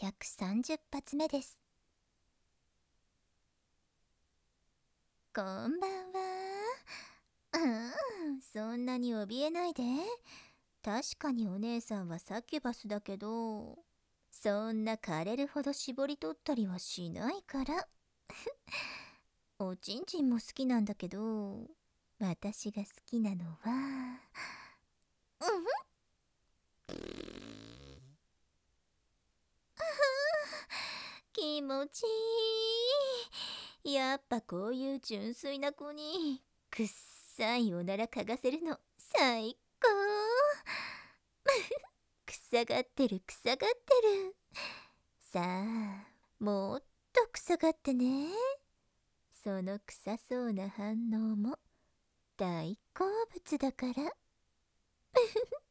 130発目です。こんばんは。そんなに怯えないで。確かにお姉さんはサキュバスだけど、そんな枯れるほど絞り取ったりはしないから。おちんちんも好きなんだけど、私が好きなのは、気持ちいい。やっぱこういう純粋な子にくっさいおなら嗅がせるの最高。臭がってる臭がってる。さあ、もっと臭がってね。その臭そうな反応も大好物だから。